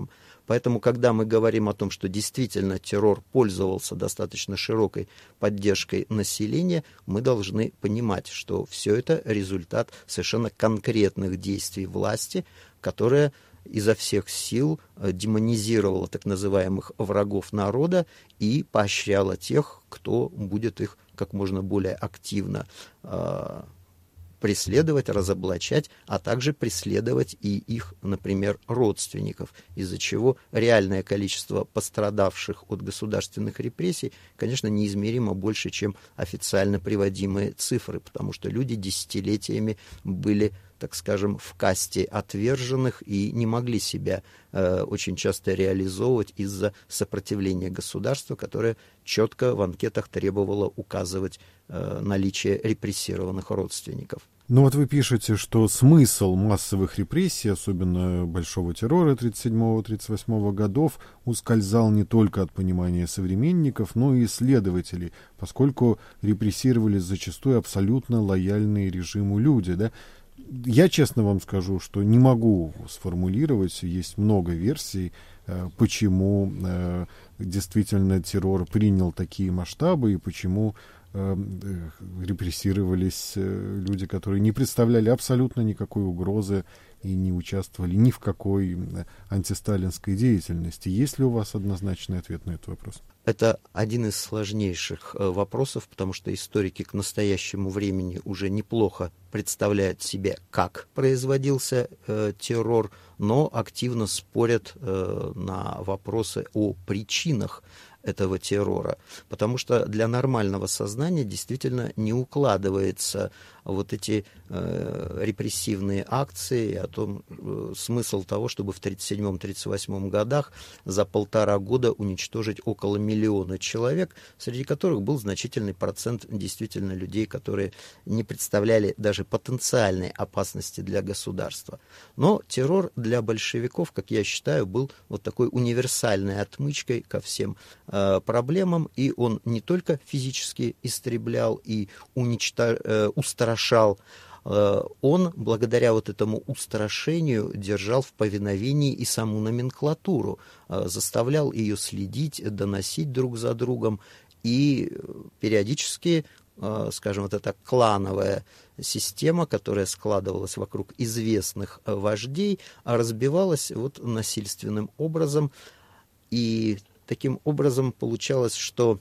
Поэтому, когда мы говорим о том, что действительно террор пользовался достаточно широкой поддержкой населения, мы должны понимать, что все это результат совершенно конкретных действий власти, которая изо всех сил демонизировала так называемых врагов народа и поощряла тех, кто будет их как можно более активно э, преследовать, разоблачать, а также преследовать и их, например, родственников, из-за чего реальное количество пострадавших от государственных репрессий, конечно, неизмеримо больше, чем официально приводимые цифры, потому что люди десятилетиями были, так скажем, в касте отверженных и не могли себя э, очень часто реализовывать из-за сопротивления государства, которое четко в анкетах требовало указывать э, наличие репрессированных родственников. Ну вот вы пишете, что смысл массовых репрессий, особенно большого террора тридцать седьмого — тридцать восьмого годов, ускользал не только от понимания современников, но и исследователей, поскольку репрессировались зачастую абсолютно лояльные режиму люди, да? Я честно вам скажу, что не могу сформулировать, есть много версий, почему действительно террор принял такие масштабы и почему репрессировались люди, которые не представляли абсолютно никакой угрозы и не участвовали ни в какой антисталинской деятельности. Есть ли у вас однозначный ответ на этот вопрос? Это один из сложнейших вопросов, потому что историки к настоящему времени уже неплохо представляют себе, как производился э, террор, но активно спорят э, на вопросы о причинах этого террора, потому что для нормального сознания действительно не укладывается вот эти э, репрессивные акции, о том, э, смысл того, чтобы в тридцать седьмом — тридцать восьмом годах за полтора года уничтожить около миллиона человек, среди которых был значительный процент действительно людей, которые не представляли даже потенциальной опасности для государства. Но террор для большевиков, как я считаю, был вот такой универсальной отмычкой ко всем э, проблемам, и он не только физически истреблял и уничтожал, э, устрашал, он, благодаря вот этому устрашению, держал в повиновении и саму номенклатуру, заставлял ее следить, доносить друг за другом, и периодически, скажем, вот эта клановая система, которая складывалась вокруг известных вождей, разбивалась вот насильственным образом, и таким образом получалось, что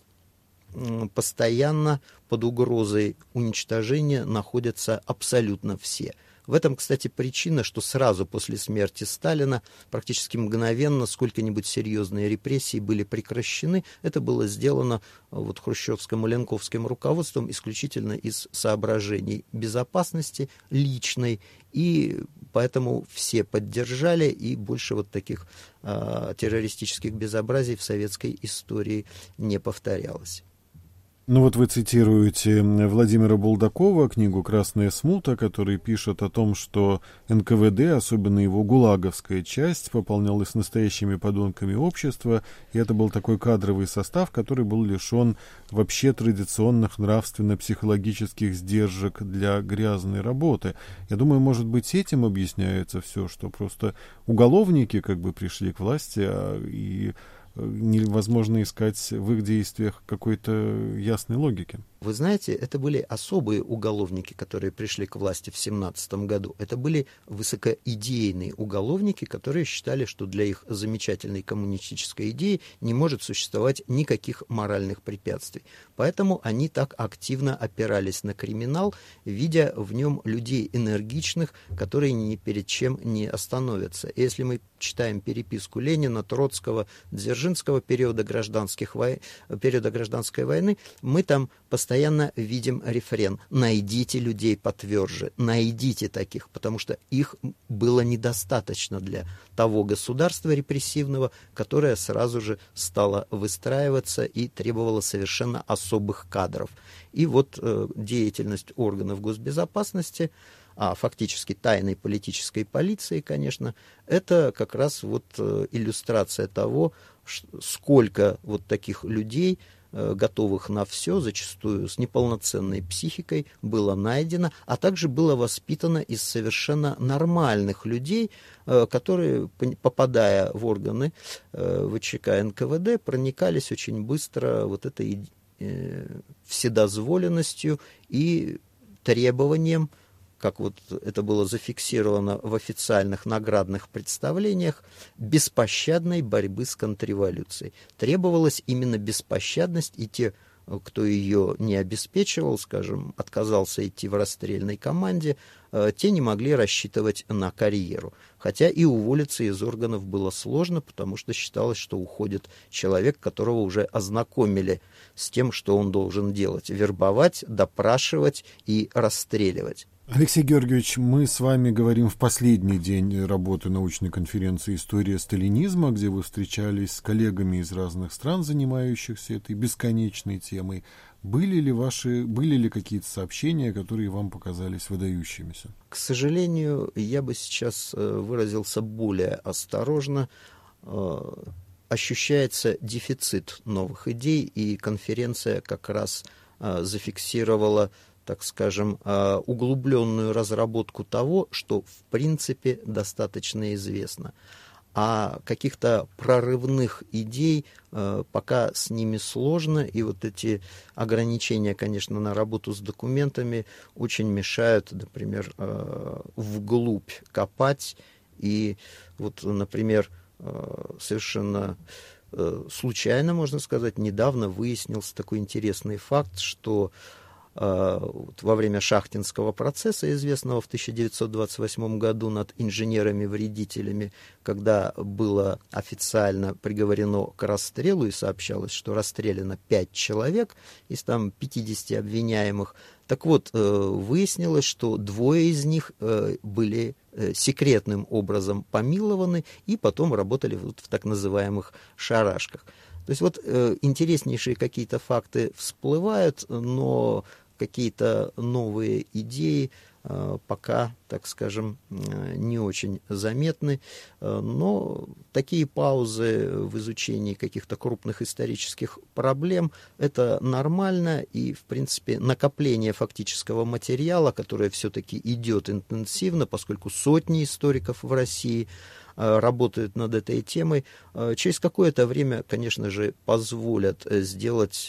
постоянно под угрозой уничтожения находятся абсолютно все. В этом, кстати, причина, что сразу после смерти Сталина практически мгновенно сколько-нибудь серьезные репрессии были прекращены. Это было сделано вот хрущевским и ленковским руководством исключительно из соображений безопасности личной, и поэтому все поддержали, и больше вот таких э, террористических безобразий в советской истории не повторялось. Ну вот вы цитируете Владимира Булдакова, книгу «Красная смута», который пишет о том, что эн ка вэ дэ, особенно его гулаговская часть, пополнялась настоящими подонками общества, и это был такой кадровый состав, который был лишен вообще традиционных нравственно-психологических сдержек для грязной работы. Я думаю, может быть, этим объясняется все, что просто уголовники как бы пришли к власти, а, и невозможно искать в их действиях какой-то ясной логики. Вы знаете, это были особые уголовники, которые пришли к власти в семнадцатом году. Это были высокоидейные уголовники, которые считали, что для их замечательной коммунистической идеи не может существовать никаких моральных препятствий. Поэтому они так активно опирались на криминал, видя в нем людей энергичных, которые ни перед чем не остановятся. И если мы читаем переписку Ленина, Троцкого, Дзержинского периода, гражданских вой... периода гражданской войны, мы там постоянно видим рефрен: найдите людей потверже, найдите таких, потому что их было недостаточно для того государства репрессивного, которое сразу же стало выстраиваться и требовало совершенно особых кадров. И вот э, деятельность органов госбезопасности, а фактически тайной политической полиции, конечно, это как раз вот иллюстрация того, сколько вот таких людей, готовых на все, зачастую с неполноценной психикой, было найдено, а также было воспитано из совершенно нормальных людей, которые, попадая в органы ВЧК эн ка вэ дэ, проникались очень быстро вот этой вседозволенностью и требованием, как вот это было зафиксировано в официальных наградных представлениях, беспощадной борьбы с контрреволюцией. Требовалась именно беспощадность, и те, кто ее не обеспечивал, скажем, отказался идти в расстрельной команде, те не могли рассчитывать на карьеру. Хотя и уволиться из органов было сложно, потому что считалось, что уходит человек, которого уже ознакомили с тем, что он должен делать: вербовать, допрашивать и расстреливать. Алексей Георгиевич, мы с вами говорим в последний день работы научной конференции «История сталинизма», где вы встречались с коллегами из разных стран, занимающихся этой бесконечной темой. Были ли ваши, были ли какие-то сообщения, которые вам показались выдающимися? К сожалению, я бы сейчас выразился более осторожно. Ощущается дефицит новых идей, и конференция как раз зафиксировала, так скажем, углубленную разработку того, что в принципе достаточно известно. А каких-то прорывных идей пока с ними сложно, и вот эти ограничения, конечно, на работу с документами очень мешают, например, вглубь копать. И вот, например, совершенно случайно, можно сказать, недавно выяснился такой интересный факт, что во время Шахтинского процесса, известного в тысяча девятьсот двадцать восьмом году над инженерами-вредителями, когда было официально приговорено к расстрелу и сообщалось, что расстреляно пять человек из там пятидесяти обвиняемых, так вот, выяснилось, что двое из них были секретным образом помилованы и потом работали вот в так называемых шарашках. То есть вот интереснейшие какие-то факты всплывают, но какие-то новые идеи пока, так скажем, не очень заметны, но такие паузы в изучении каких-то крупных исторических проблем — это нормально, и, в принципе, накопление фактического материала, которое все-таки идет интенсивно, поскольку сотни историков в России работают над этой темой, через какое-то время, конечно же, позволят сделать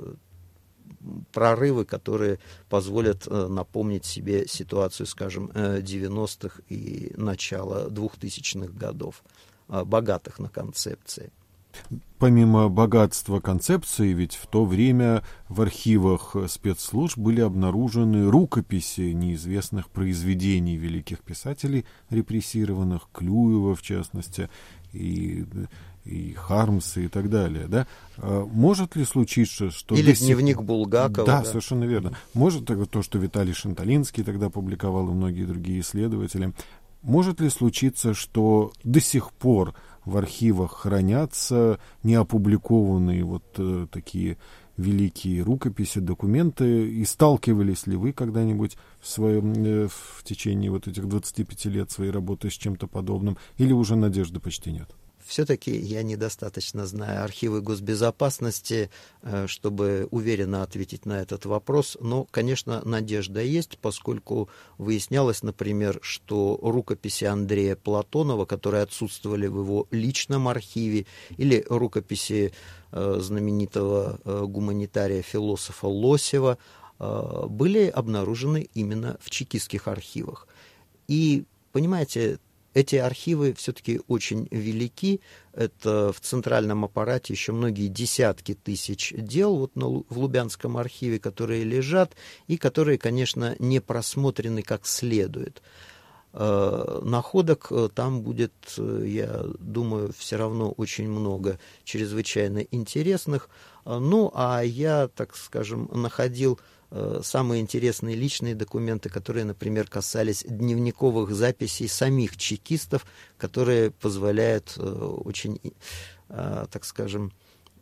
прорывы, которые позволят напомнить себе ситуацию, скажем, девяностых и начала двухтысячных годов, богатых на концепции. Помимо богатства концепции, ведь в то время в архивах спецслужб были обнаружены рукописи неизвестных произведений великих писателей, репрессированных, Клюева, в частности, и, и Хармса и так далее. Да? Может ли случиться, что... Или сих... дневник Булгакова. Да, да, совершенно верно. Может то, что Виталий Шанталинский тогда публиковал, и многие другие исследователи. Может ли случиться, что до сих пор в архивах хранятся неопубликованные вот э, такие великие рукописи, документы, и сталкивались ли вы когда-нибудь в своем э, в течение вот этих двадцати пяти лет своей работы с чем-то подобным, или уже надежды почти нет? Все-таки я недостаточно знаю архивы госбезопасности, чтобы уверенно ответить на этот вопрос. Но, конечно, надежда есть, поскольку выяснялось, например, что рукописи Андрея Платонова, которые отсутствовали в его личном архиве, или рукописи знаменитого гуманитария-философа Лосева, были обнаружены именно в чекистских архивах. И, понимаете, эти архивы все-таки очень велики. Это в центральном аппарате еще многие десятки тысяч дел вот на, в Лубянском архиве, которые лежат и которые, конечно, не просмотрены как следует. Находок там будет, я думаю, все равно очень много чрезвычайно интересных. Ну, а я, так скажем, находил самые интересные личные документы, которые, например, касались дневниковых записей самих чекистов, которые позволяют очень, так скажем,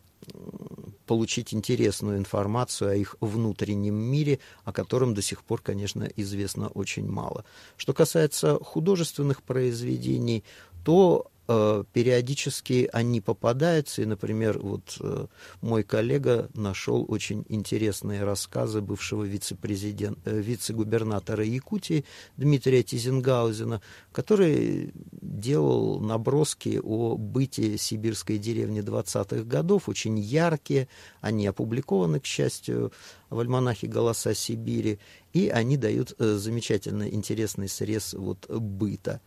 получить интересную информацию о их внутреннем мире, о котором до сих пор, конечно, известно очень мало. Что касается художественных произведений, то периодически они попадаются, и, например, вот мой коллега нашел очень интересные рассказы бывшего вице-президента, вице-губернатора Якутии Дмитрия Тизенгаузена, который делал наброски о быте сибирской деревни двадцатых годов, очень яркие, они опубликованы, к счастью, в альманахе «Голоса Сибири», и они дают замечательно интересный срез вот быта.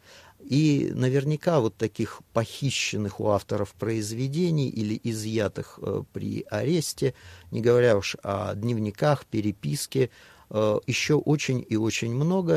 И наверняка вот таких похищенных у авторов произведений или изъятых э, при аресте, не говоря уж о дневниках, переписке, э, еще очень и очень много.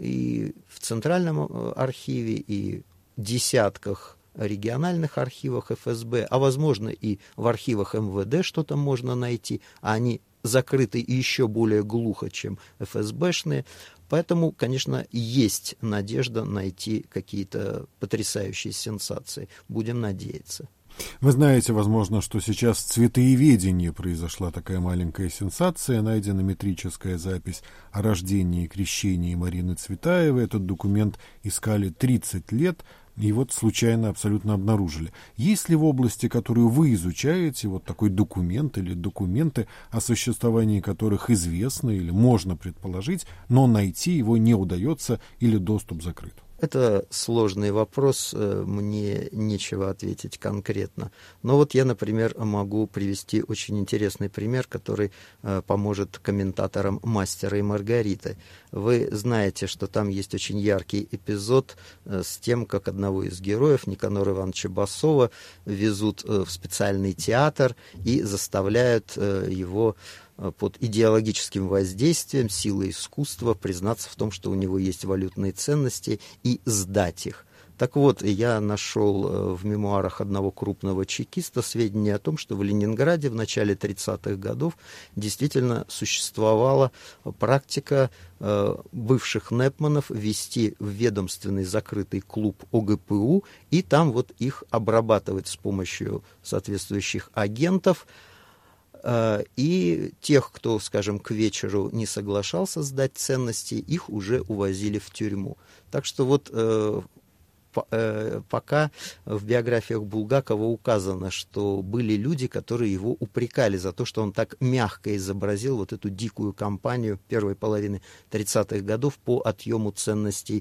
И в Центральном архиве, и десятках региональных архивах эф эс бэ, а возможно и в архивах эм вэ дэ что-то можно найти, а они закрыты и еще более глухо, чем эф эс бэшные. Поэтому, конечно, есть надежда найти какие-то потрясающие сенсации. Будем надеяться. Вы знаете, возможно, что сейчас в цветоеведении произошла такая маленькая сенсация. Найдена метрическая запись о рождении и крещении Марины Цветаевой. Этот документ искали тридцать лет. И вот случайно абсолютно обнаружили. Есть ли в области, которую вы изучаете, вот такой документ или документы, о существовании которых известно или можно предположить, но найти его не удается или доступ закрыт? Это сложный вопрос, мне нечего ответить конкретно. Но вот я, например, могу привести очень интересный пример, который поможет комментаторам «Мастера и Маргариты». Вы знаете, что там есть очень яркий эпизод с тем, как одного из героев, Никанора Ивановича Басова, везут в специальный театр и заставляют его под идеологическим воздействием силы искусства признаться в том, что у него есть валютные ценности, и сдать их. Так вот, я нашел в мемуарах одного крупного чекиста сведения о том, что в Ленинграде в начале тридцатых годов действительно существовала практика бывших нэпманов вести в ведомственный закрытый клуб о гэ пэ у и там вот их обрабатывать с помощью соответствующих агентов. И тех, кто, скажем, к вечеру не соглашался сдать ценности, их уже увозили в тюрьму. Так что вот э, по, э, пока в биографиях Булгакова указано, что были люди, которые его упрекали за то, что он так мягко изобразил вот эту дикую кампанию первой половины тридцатых годов по отъему ценностей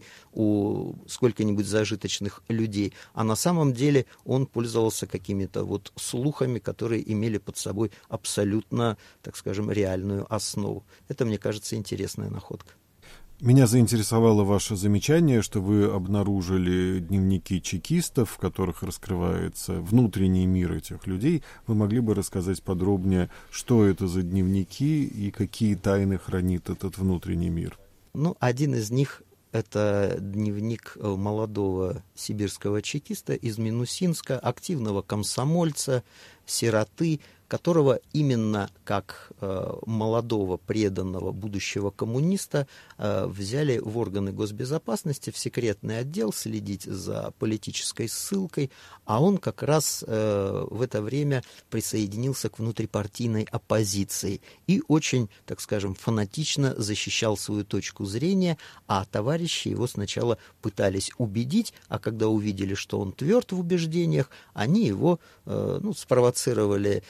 у сколько-нибудь зажиточных людей. А на самом деле он пользовался какими-то вот слухами, которые имели под собой абсолютно, так скажем, реальную основу. Это, мне кажется, интересная находка. Меня заинтересовало ваше замечание, что вы обнаружили дневники чекистов, в которых раскрывается внутренний мир этих людей. Вы могли бы рассказать подробнее, что это за дневники и какие тайны хранит этот внутренний мир? Ну, один из них — это дневник молодого сибирского чекиста из Минусинска, активного комсомольца, сироты, которого именно как э, молодого, преданного будущего коммуниста э, взяли в органы госбезопасности, в секретный отдел следить за политической ссылкой, а он как раз э, в это время присоединился к внутрипартийной оппозиции и очень, так скажем, фанатично защищал свою точку зрения, а товарищи его сначала пытались убедить, а когда увидели, что он тверд в убеждениях, они его э, ну, спровоцировали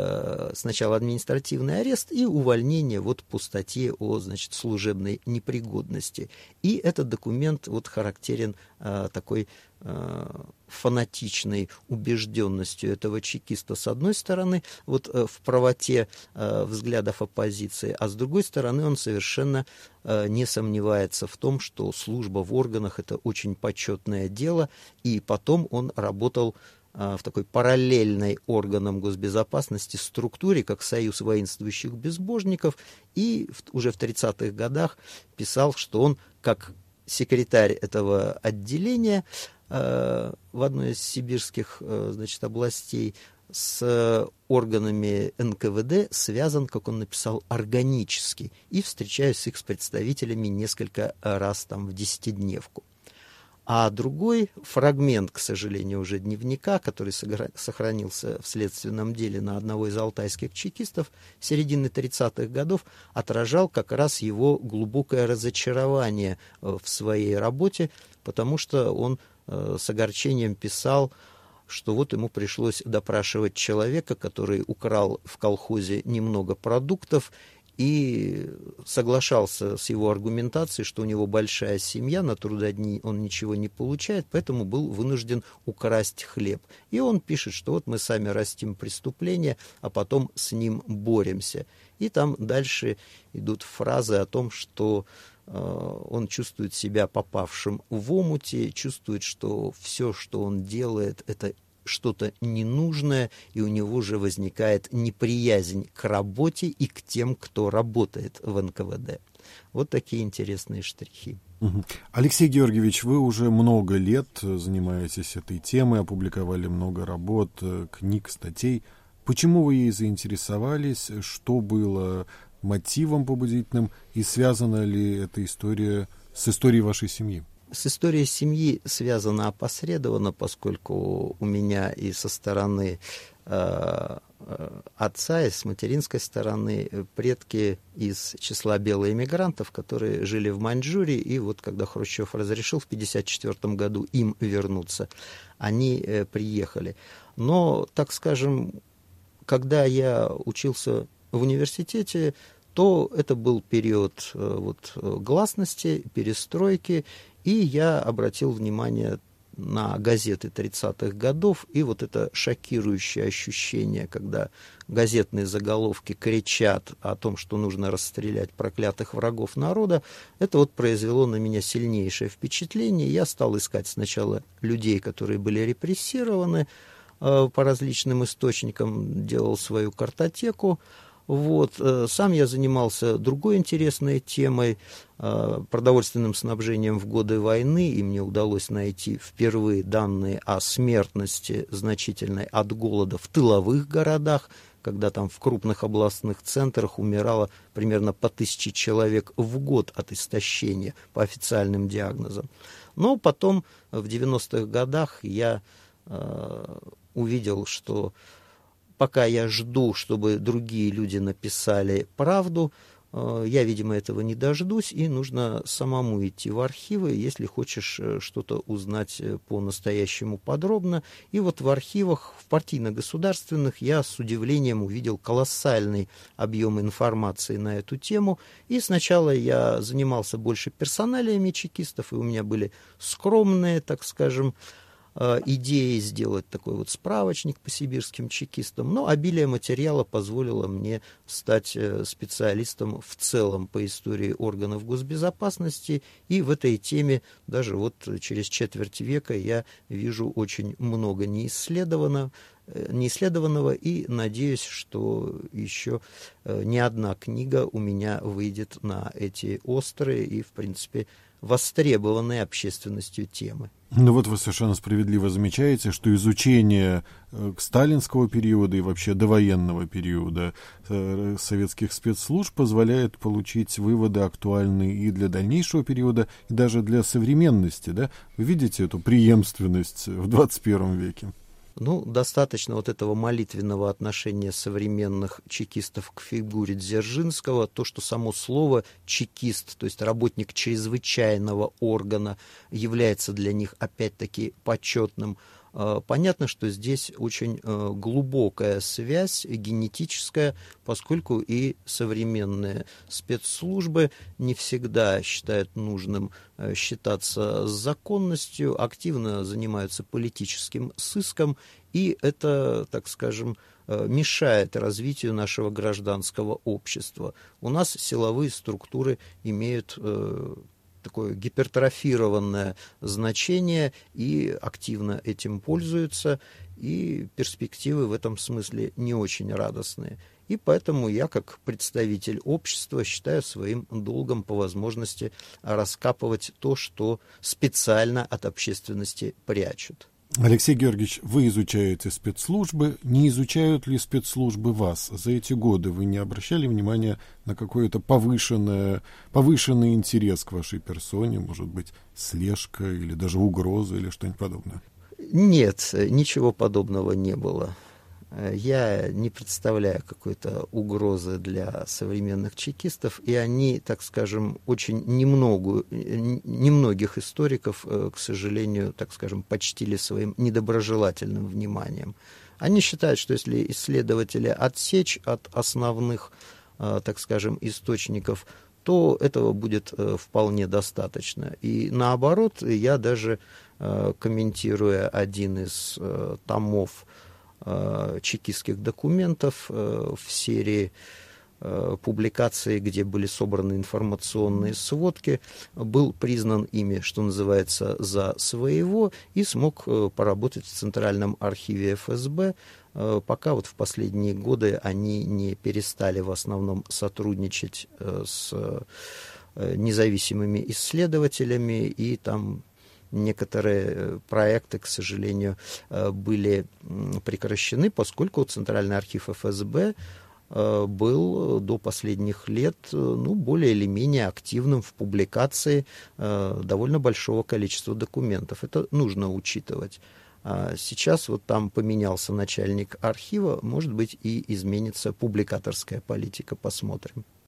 сначала административный арест и увольнение вот по статье о, значит, служебной непригодности. И этот документ вот характерен а, такой а, фанатичной убежденностью этого чекиста с одной стороны, вот а, в правоте а, взглядов оппозиции, а с другой стороны он совершенно а, не сомневается в том, что служба в органах — это очень почетное дело, и потом он работал в такой параллельной органам госбезопасности структуре, как Союз воинствующих безбожников, и в, уже в тридцатых годах писал, что он, как секретарь этого отделения э, в одной из сибирских э, значит, областей, с органами эн ка вэ дэ связан, как он написал, органически, и встречаюсь с их представителями несколько раз там в десятидневку. А другой фрагмент, к сожалению, уже дневника, который сохранился в следственном деле на одного из алтайских чекистов середины тридцатых годов, отражал как раз его глубокое разочарование в своей работе, потому что он с огорчением писал, что вот ему пришлось допрашивать человека, который украл в колхозе немного продуктов, и соглашался с его аргументацией, что у него большая семья, на трудодни он ничего не получает, поэтому был вынужден украсть хлеб. И он пишет, что вот мы сами растим преступление, а потом с ним боремся. И там дальше идут фразы о том, что э, он чувствует себя попавшим в омуте, чувствует, что все, что он делает, это что-то ненужное, и у него уже возникает неприязнь к работе и к тем, кто работает в эн ка вэ дэ. Вот такие интересные штрихи. Угу. Алексей Георгиевич, вы уже много лет занимаетесь этой темой, опубликовали много работ, книг, статей. Почему вы ей заинтересовались? Что было мотивом побудительным? И связана ли эта история с историей вашей семьи? С историей семьи связано опосредованно, поскольку у меня и со стороны э, отца, и с материнской стороны предки из числа белоэмигрантов, которые жили в Маньчжурии, и вот когда Хрущев разрешил в пятьдесят четвёртом году им вернуться, они э, приехали. Но, так скажем, когда я учился в университете, то это был период э, вот, гласности, перестройки, и я обратил внимание на газеты тридцатых годов, и вот это шокирующее ощущение, когда газетные заголовки кричат о том, что нужно расстрелять проклятых врагов народа, это вот произвело на меня сильнейшее впечатление. Я стал искать сначала людей, которые были репрессированы, э, по различным источникам, делал свою картотеку. Вот. Сам я занимался другой интересной темой, продовольственным снабжением в годы войны, и мне удалось найти впервые данные о смертности значительной от голода в тыловых городах, когда там в крупных областных центрах умирало примерно по тысяче человек в год от истощения по официальным диагнозам. Но потом в девяностых годах я э, увидел, что пока я жду, чтобы другие люди написали правду, я, видимо, этого не дождусь, и нужно самому идти в архивы, если хочешь что-то узнать по-настоящему подробно. И вот в архивах, в партийно-государственных, я с удивлением увидел колоссальный объем информации на эту тему. И сначала я занимался больше персоналиями чекистов, и у меня были скромные, так скажем, идеи сделать такой вот справочник по сибирским чекистам, но обилие материала позволило мне стать специалистом в целом по истории органов госбезопасности, и в этой теме даже вот через четверть века я вижу очень много неисследованного, неисследованного, и надеюсь, что еще не одна книга у меня выйдет на эти острые и, в принципе, востребованные общественностью темы. Ну вот вы совершенно справедливо замечаете, что изучение э, сталинского периода и вообще довоенного периода э, советских спецслужб позволяет получить выводы актуальные и для дальнейшего периода, и даже для современности. Да? Вы видите эту преемственность в двадцать первом веке? Ну, достаточно вот этого молитвенного отношения современных чекистов к фигуре Дзержинского, то, что само слово «чекист», то есть работник чрезвычайного органа, является для них опять-таки почетным. Понятно, что здесь очень глубокая связь генетическая, поскольку и современные спецслужбы не всегда считают нужным считаться с законностью, активно занимаются политическим сыском, и это, так скажем, мешает развитию нашего гражданского общества. У нас силовые структуры имеют такое гипертрофированное значение и активно этим пользуются, и перспективы в этом смысле не очень радостные. И поэтому я, как представитель общества, считаю своим долгом по возможности раскапывать то, что специально от общественности прячут. Алексей Георгиевич, вы изучаете спецслужбы. Не изучают ли спецслужбы вас? За эти годы вы не обращали внимания на какой-то повышенный, повышенный интерес к вашей персоне, может быть, слежка или даже угроза или что-нибудь подобное? Нет, ничего подобного не было. Я не представляю какой-то угрозы для современных чекистов, и они, так скажем, очень немного, немногих историков, к сожалению, так скажем, почтили своим недоброжелательным вниманием. Они считают, что если исследователя отсечь от основных, так скажем, источников, то этого будет вполне достаточно. И наоборот, я даже, комментируя один из томов чекистских документов в серии публикаций, где были собраны информационные сводки, был признан ими, что называется, за своего и смог поработать в Центральном архиве эф эс бэ, пока вот в последние годы они не перестали в основном сотрудничать с независимыми исследователями, и там некоторые проекты, к сожалению, были прекращены, поскольку Центральный архив эф эс бэ был до последних лет, ну, более или менее активным в публикации довольно большого количества документов. Это нужно учитывать. А сейчас вот там поменялся начальник архива, может быть, и изменится публикаторская политика, посмотрим.